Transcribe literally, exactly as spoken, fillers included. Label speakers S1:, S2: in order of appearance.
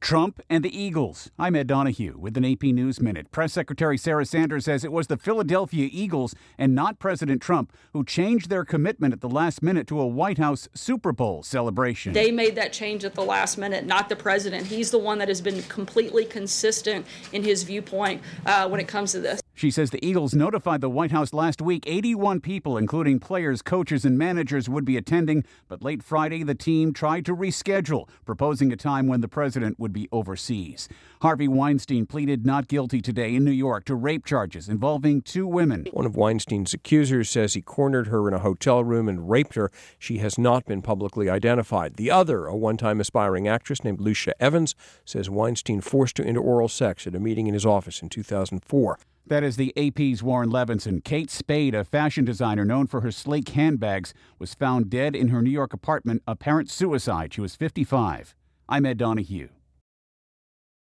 S1: Trump and the Eagles. I'm Ed Donahue with an A P News Minute. Press Secretary Sarah Sanders says it was the Philadelphia Eagles and not President Trump who changed their commitment at the last minute to a White House Super Bowl celebration.
S2: They made that change at the last minute, not the president. He's the one that has been completely consistent in his viewpoint uh, when it comes to this.
S1: She says the Eagles notified the White House last week eighty-one people, including players, coaches, and managers, would be attending. But late Friday, the team tried to reschedule, proposing a time when the president would be overseas. Harvey Weinstein pleaded not guilty today in New York to rape charges involving two women.
S3: One of Weinstein's accusers says he cornered her in a hotel room and raped her. She has not been publicly identified. The other, a one-time aspiring actress named Lucia Evans, says Weinstein forced her into oral sex at a meeting in his office in two thousand four.
S1: That is the A P's Warren Levinson. Kate Spade, a fashion designer known for her sleek handbags, was found dead in her New York apartment, apparent suicide. She was fifty-five. I'm Ed Donahue.